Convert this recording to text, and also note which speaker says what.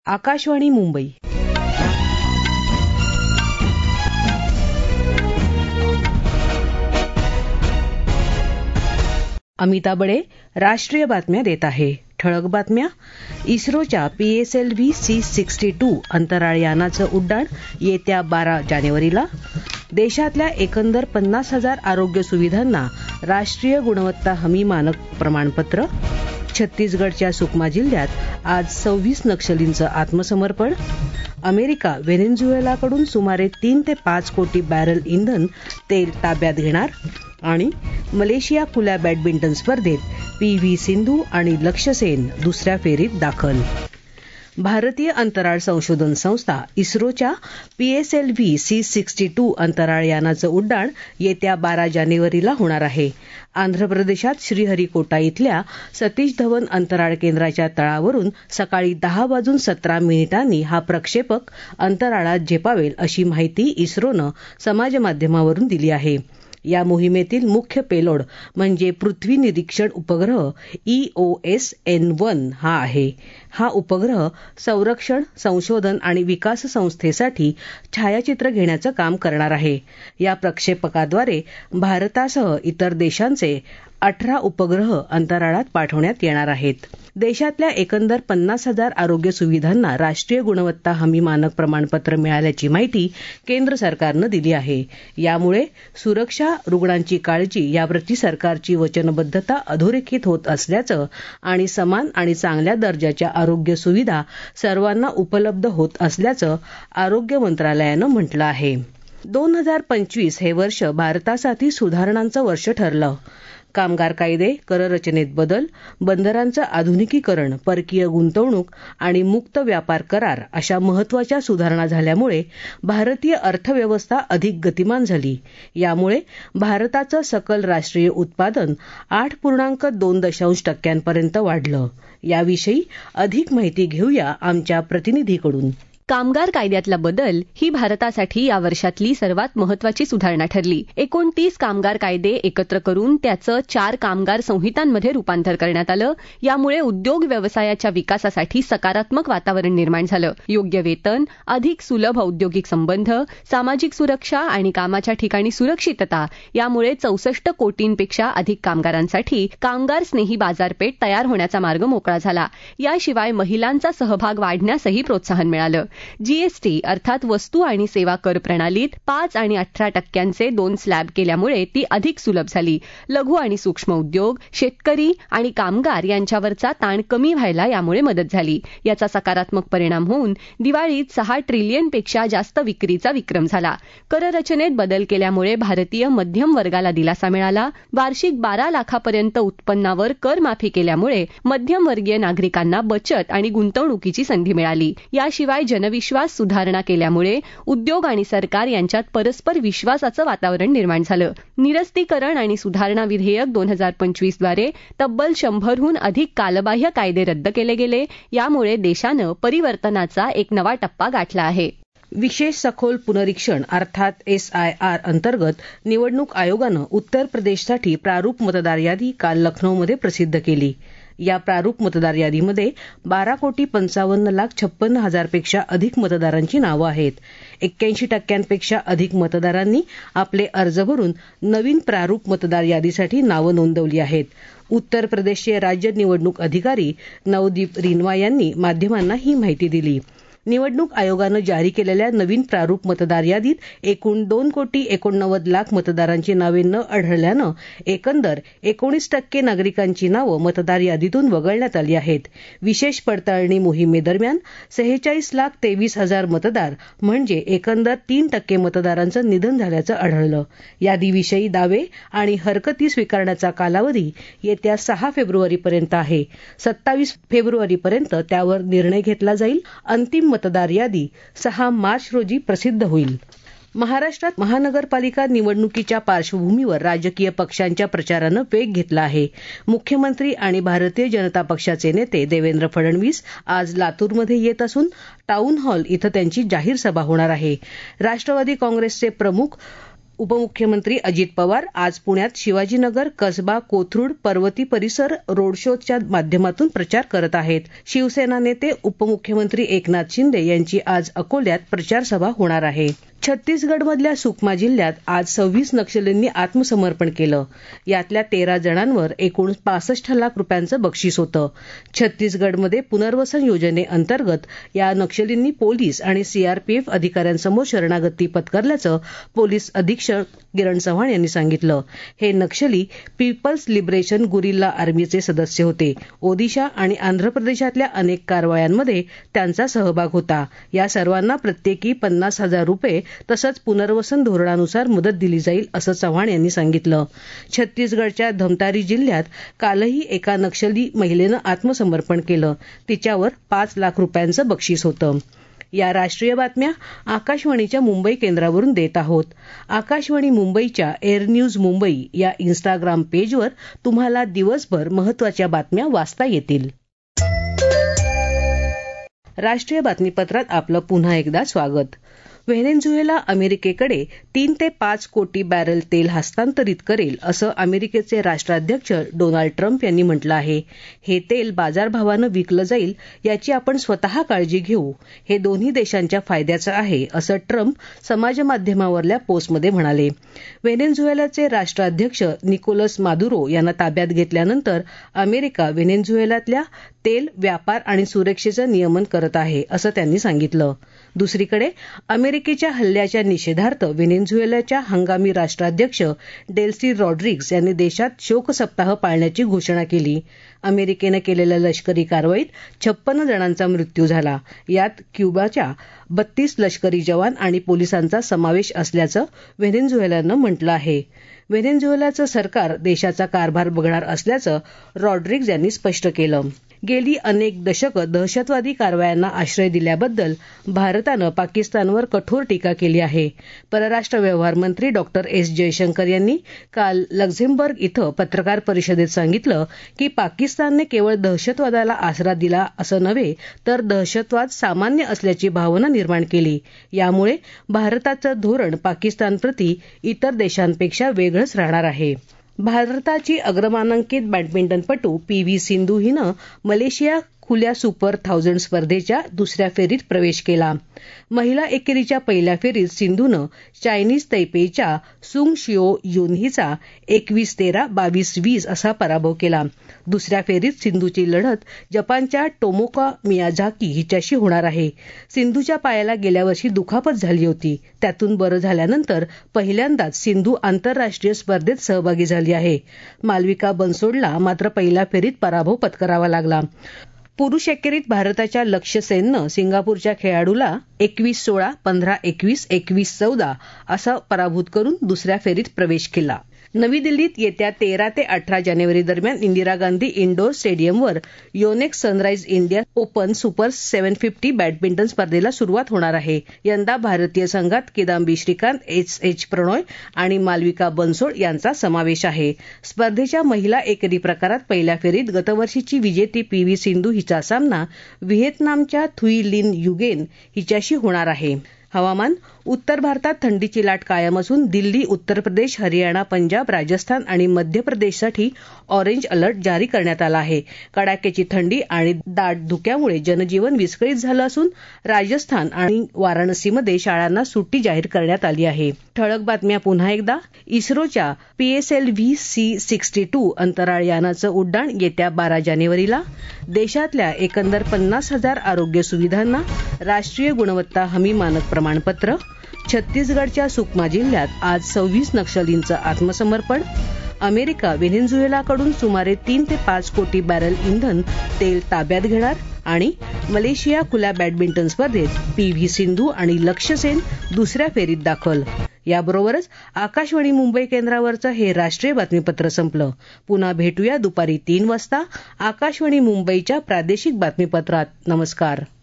Speaker 1: आकाशवाणी मुंबई. अमिता बडे राष्ट्रीय बातम्या देत आहे. ठळक बातम्या. इस्रोच्या PSLV-C62 अंतराळ यानाचं उड्डाण येत्या 12 जानेवारीला. देशातल्या एकंदर 50,000 आरोग्य सुविधांना राष्ट्रीय गुणवत्ता हमी मानक प्रमाणपत्र. छत्तीसगडच्या सुकमा जिल्ह्यात आज 26 नक्षलींचं आत्मसमर्पण. अमेरिका व्हेनेझुएलाकडून सुमारे 3 ते 5 कोटी बॅरल इंधन तेल ताब्यात घेणार. आणि मलेशिया खुल्या बॅडमिंटन स्पर्धेत PV सिंधू आणि लक्ष्य सेन दुसऱ्या फेरीत दाखल. भारतीय अंतराळ संशोधन संस्था इस्रोच्या PSLV-C62 अंतराळ यानाचं उड्डाण येत्या 12 जानेवारीला होणार आहे. आंध्र प्रदेशात श्रीहरिकोटा इथल्या सतीश धवन अंतराळ केंद्राच्या तळावरून सकाळी 10:17 हा प्रक्षेपक अंतराळात झेपावेल अशी माहिती इस्रोनं समाजमाध्यमावरून दिली आहे. या मोहिमेतील मुख्य पेलोड म्हणजे पृथ्वी निरीक्षण उपग्रह EOS-N1 हा आहे. हा उपग्रह संरक्षण, संशोधन आणि विकास संस्थेसाठी छायाचित्र घेण्याचं काम करणार आहे. या प्रक्षेपकाद्वारे भारतासह इतर देशांचे 18 उपग्रह अंतराळात पाठवण्यात येणार आहेत. देशातल्या एकंदर 50,000 आरोग्य सुविधांना राष्ट्रीय गुणवत्ता हमी मानक प्रमाणपत्र मिळाल्याची माहिती केंद्र सरकारनं दिली आहे. यामुळे सुरक्षा, रुग्णांची काळजी याप्रती सरकारची वचनबद्धता अधोरेखित होत असल्याचं आणि समान आणि चांगल्या दर्जाच्या आरोग्य सुविधा सर्वांना उपलब्ध होत असल्याचं आरोग्य मंत्रालयानं म्हटलं आहे. 2025 हे वर्ष भारतासाठी सुधारणांचं वर्ष ठरलं. कामगार कायदे, कररचनेत बदल, बंदरांचं आधुनिकीकरण, परकीय गुंतवणूक आणि मुक्त व्यापार करार अशा महत्त्वाच्या सुधारणा झाल्यामुळे भारतीय अर्थव्यवस्था अधिक गतिमान झाली. यामुळे भारताचं सकल राष्ट्रीय उत्पादन 8.2% वाढलं. याविषयी अधिक माहिती घेऊया आमच्या प्रतिनिधीकडून.
Speaker 2: कामगार कायद्यातला बदल ही भारतासाठी या वर्षातली सर्वात महत्वाची सुधारणा ठरली. 29 कामगार कायदे एकत्र करून त्याचं 4 कामगार संहितांमध्ये रूपांतर करण्यात आलं. यामुळे उद्योग व्यवसायाच्या विकासासाठी सकारात्मक वातावरण निर्माण झालं. योग्य वेतन, अधिक सुलभ औद्योगिक संबंध, सामाजिक सुरक्षा आणि कामाच्या ठिकाणी सुरक्षितता यामुळे 64 कोटींपेक्षा अधिक कामगारांसाठी कामगार स्नेही बाजारपेठ तयार होण्याचा मार्ग मोकळा झाला. याशिवाय महिलांचा सहभाग वाढण्यासही प्रोत्साहन मिळालं. GST अर्थात वस्तू आणि सेवा कर प्रणालीत 5 आणि 18% 2 स्लॅब केल्यामुळे ती अधिक सुलभ झाली. लघु आणि सूक्ष्म उद्योग, शेतकरी आणि कामगार यांच्यावरचा ताण कमी व्हायला यामुळे मदत झाली. याचा सकारात्मक परिणाम होऊन दिवाळीत 6 ट्रिलियनपेक्षा जास्त विक्रीचा विक्रम झाला. कररचनेत बदल केल्यामुळे भारतीय मध्यम वर्गाला दिलासा मिळाला. वार्षिक 12 लाखापर्यंत उत्पन्नावर कर माफी केल्यामुळे मध्यमवर्गीय नागरिकांना बचत आणि गुंतवणुकीची संधी मिळाली. याशिवाय जनविश्वास सुधारणा केल्यामुळे उद्योग आणि सरकार यांच्यात परस्पर विश्वासाचं वातावरण निर्माण झालं. निरस्तीकरण आणि सुधारणा विधेयक 2025 द्वारे तब्बल 100हून अधिक कालबाह्य कायदे रद्द केले गेले. यामुळे देशानं परिवर्तनाचा एक नवा टप्पा गाठला आहे.
Speaker 1: विशेष सखोल पुनरीक्षण अर्थात SIR अंतर्गत निवडणूक आयोगानं उत्तर प्रदेशसाठी प्रारूप मतदार यादी काल लखनौमध्ये प्रसिद्ध केली. या प्रारूप मतदार यादीमध्ये 12,55,56,000 पेक्षा अधिक मतदारांची नावं आहेत. 81% अधिक मतदारांनी आपले अर्ज भरून नवीन प्रारूप मतदार यादीसाठी नावं नोंदवली आहेत. उत्तर प्रदेशचे राज्य निवडणूक अधिकारी नवदीप रिनवा यांनी माध्यमांना ही माहिती दिली. निवडणूक आयोगानं जारी केलेल्या नवीन प्रारूप मतदार यादीत एकूण 2,89,00,000 मतदारांची नावे न आढळल्यानं एकंदर 19% नागरिकांची नावं मतदार यादीतून वगळण्यात आली आहेत. विशेष पडताळणी मोहिमेदरम्यान 46,23,000 मतदार म्हणजे एकंदर 3% मतदारांचं निधन झाल्याचं आढळलं. यादीविषयी दावे आणि हरकती स्वीकारण्याचा कालावधी येत्या 6 फेब्रुवारीपर्यंत आहे. 27 फेब्रुवारीपर्यंत त्यावर निर्णय घेतला जाईल. अंतिम मतदार यादी 6 मार्च रोजी प्रसिद्ध होईल. महाराष्ट्रात महानगरपालिका निवडणुकीच्या पार्श्वभूमीवर राजकीय पक्षांच्या प्रचारानं वेग घेतला आहे. मुख्यमंत्री आणि भारतीय जनता पक्षाचे नेते देवेंद्र फडणवीस आज लातूरमध्ये येत असून टाऊन हॉल इथं त्यांची जाहीर सभा होणार आहे. राष्ट्रवादी काँग्रेसचे प्रमुख उपमुख्यमंत्री अजित पवार आज पुण्यात शिवाजीनगर, कसबा, कोथरूड, पर्वती परिसर रोड शोच्या माध्यमातून प्रचार करत आहेत. शिवसेना नेते उपमुख्यमंत्री एकनाथ शिंदे यांची आज अकोल्यात प्रचार सभा होणार आहे. छत्तीसगडमधल्या सुकमा जिल्ह्यात आज 26 नक्षलींनी आत्मसमर्पण केलं. यातल्या 13 जणांवर एकूण 65 लाख रुपयांचं बक्षीस होतं. छत्तीसगडमध्ये पुनर्वसन योजनेअंतर्गत या नक्षलींनी पोलीस आणि सीआरपीएफ अधिकाऱ्यांसमोर शरणागती पत्करल्याचं पोलीस अधीक्षक किरण चव्हाण यांनी सांगितलं. हे नक्षली पीपल्स लिबरेशन गुरिल्ला आर्मीचे सदस्य होते. ओदिशा आणि आंध्र प्रदेशातल्या अनेक कारवायांमध्ये त्यांचा सहभाग होता. या सर्वांना प्रत्येकी 50,000 रुपये तसंच पुनर्वसन धोरणानुसार मदत दिली जाईल असं चव्हाण यांनी सांगितलं. छत्तीसगडच्या धमतारी जिल्ह्यात कालही एका नक्षली महिलेनं आत्मसमर्पण केलं. तिच्यावर 5 लाख रुपयांचं बक्षीस होतं. या राष्ट्रीय बातम्या आकाशवाणीच्या मुंबई केंद्रावरून देत आहोत. आकाशवाणी मुंबईच्या एअर न्यूज मुंबई या इन्स्टाग्राम पेजवर तुम्हाला दिवसभर महत्त्वाच्या बातम्या वाचता येतील. राष्ट्रीय बातमीपत्रात आपलं पुन्हा एकदा स्वागत. व्हेनेझुएला अमेरिकेकडे 3 ते 5 कोटी बॅरल तेल हस्तांतरित करेल असं अमेरिकेचे राष्ट्राध्यक्ष डोनाल्ड ट्रम्प यांनी म्हटलं आहे. हे तेल बाजारभावानं विकलं जाईल याची आपण स्वतः काळजी घेऊ. हे दोन्ही देशांच्या फायद्याचं आहे असं ट्रम्प समाजमाध्यमावरल्या पोस्टमध्ये म्हणाले. व्हेनेझुएलाचे राष्ट्राध्यक्ष निकोलस मादुरो यांना ताब्यात घेतल्यानंतर अमेरिका व्हेनेझुएलातल्या तेल व्यापार आणि सुरक्षेचं नियमन करत आहे असं त्यांनी सांगितलं. दुसरीकडे अमेरिकेच्या हल्ल्याच्या निषेधार्थ व्हेनेझुएलाच्या हंगामी राष्ट्राध्यक्ष डेल्सी रॉड्रिग्ज यांनी देशात शोक सप्ताह पाळण्याची घोषणा केली. अमेरिकेनं केलेल्या लष्करी कारवाईत 56 जणांचा मृत्यू झाला. यात क्युबाच्या 32 लष्करी जवान आणि पोलिसांचा समावेश असल्याचं व्हेनेझुएलानं म्हटलं आहे. व्हेनेझुएलाचं सरकार देशाचा कारभार बघणार असल्याचं रॉड्रिग्ज यांनी स्पष्ट केलं. गेली अनेक दशकं दहशतवादी कारवायांना आश्रय दिल्याबद्दल भारतानं पाकिस्तानवर कठोर टीका केली आहे. परराष्ट्र व्यवहार मंत्री डॉक्टर एस जयशंकर यांनी काल लक्झेंबर्ग इथं पत्रकार परिषदेत सांगितलं की पाकिस्तानने केवळ दहशतवादाला आसरा दिला असं नव्हे तर दहशतवाद सामान्य असल्याची भावना निर्माण केली. यामुळे भारताचं धोरण पाकिस्तानप्रती इतर देशांपेक्षा वेगळंच राहणार आहे. भारताची अग्रमानांकित बॅडमिंटनपटू पी.व्ही. सिंधू हिनं मलेशिया खुल्या सुपर 1000 स्पर्धेच्या दुसऱ्या फेरीत प्रवेश केला. महिला एकेरीच्या पहिल्या फेरीत सिंधूनं चायनीज तैपेईच्या सुंग शिओ युन हिचा 21-13, 22-20 असा पराभव केला. दुसऱ्या फेरीत सिंधूची लढत जपानच्या टोमोका मियाझाकी हिच्याशी होणार आहे. सिंधूच्या पायाला गेल्या वर्षी दुखापत झाली होती. त्यातून बरं झाल्यानंतर पहिल्यांदाच सिंधू आंतरराष्ट्रीय स्पर्धेत सहभागी झाली आहे. मालविका बनसोडला मात्र पहिल्या फेरीत पराभव पत्करावा लागला. पुरुष एकेरीत भारताच्या लक्ष्य सेननं सिंगापूरच्या खेळाडूला 21-16, 15-21, 21-14 असा पराभूत करून दुसऱ्या फेरीत प्रवेश केला. नवी दिल्लीत येत्या 13 ते 18 जानेवारी दरम्यान इंदिरा गांधी इंडोर स्टेडियमवर Yonex sunrise India open super 750 badminton स्पर्धेला सुरुवात होणार आहे. यंदा भारतीय संघात किदांबी श्रीकांत, एच प्रणॉय आणि मालविका बनसोड यांचा समावेश आहे. स्पर्धेच्या महिला एकेरी प्रकारात पहिल्या फेरीत गतवर्षीची विजेती पी.व्ही. सिंधू हिचा सामना व्हिएतनामच्या थुई लिन युगेन हिच्याशी होणार आहे. हवामान. उत्तर भारतात थंडीची लाट कायम असून दिल्ली, उत्तर प्रदेश, हरियाणा, पंजाब, राजस्थान आणि मध्य प्रदेशसाठी ऑरेंज अलर्ट जारी करण्यात आला आहे. कडाक्याची थंडी आणि दाट धुक्यामुळे जनजीवन विस्कळीत झालं असून राजस्थान आणि वाराणसीमध्ये शाळांना सुट्टी जाहीर करण्यात आली आहे. ठळक बातम्या पुन्हा एकदा. इस्रोच्या PSLV-C62 अंतराळ यानाचं उड्डाण येत्या 12 जानेवारीला. देशातल्या एकंदर 50,000 आरोग्य सुविधांना राष्ट्रीय गुणवत्ता हमी मानक प्रमाणपत्र. छत्तीसगडच्या सुकमा जिल्ह्यात आज 26 नक्षलींचं आत्मसमर्पण. अमेरिका व्हेनेझुएलाकडून सुमारे 3 ते 5 कोटी बॅरल इंधन तेल ताब्यात घेणार. आणि मलेशिया खुल्या बॅडमिंटन स्पर्धेत पी.व्ही. सिंधू आणि लक्ष्य सेन दुसऱ्या फेरीत दाखल. याबरोबरच आकाशवाणी मुंबई केंद्रावरचं हे राष्ट्रीय बातमीपत्र संपलं. पुन्हा भेटूया दुपारी 3 वाजता आकाशवाणी मुंबईच्या प्रादेशिक बातमीपत्रात. नमस्कार.